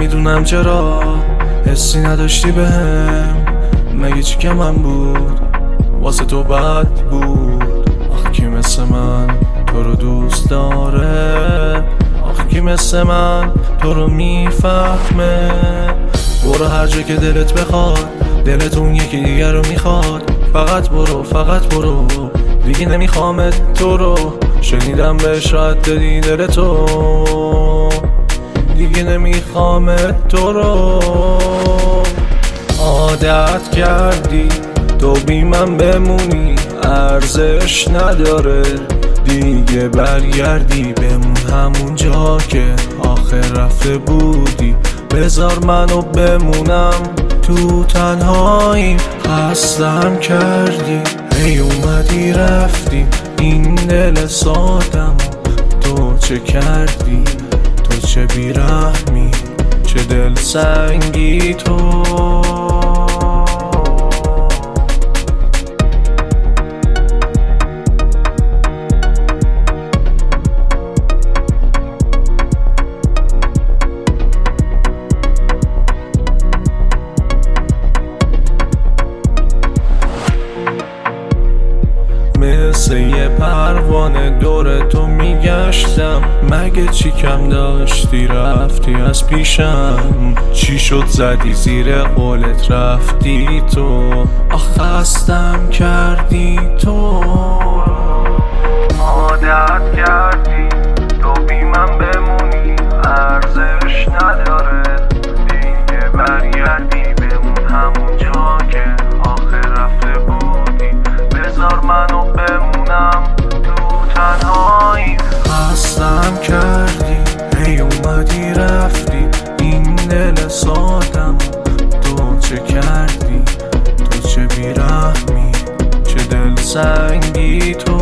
نمیدونم چرا حسی نداشتی بهم. مگه چی که من بود واسه تو بد بود؟ آخه کی مثل من تو رو دوست داره؟ آخه کی مثل من تو رو میفهمه؟ برو هر جا که دلت بخواد، دلتون یکی دیگر رو میخواد. فقط برو، فقط برو، دیگه نمیخوامت تو رو. شنیدم بهش راحت دادی دل تو، دیگه نمیخوامت تو رو. عادت کردی تو بی من بمونی، ارزش نداره دیگه برگردی بمون همون جا که آخر رفته بودی. بذار منو بمونم تو تنهایی، خستم کردی هی اومدی رفتی. این دل سادم تو چه کردی؟ تو چه بیرحمی، چه دل سنگی تو. مثل یه پروانه دور تو میگشتم، مگه چی کم داشتی رفتی از پیشم؟ چی شد زدی زیر قولت رفتی تو؟ آخه خستم کردی تو. عادت کردی تو بی من بمونی، ارزش نداره دیگه برگردی بمون همون جا که آخر رفته بودی. بذار منو بمونم تو تنهایی، خستم کردی هی اومدی رفتی. این دل سادم تو چه کردی؟ تو چه بیرحمی، چه دل سنگی تو.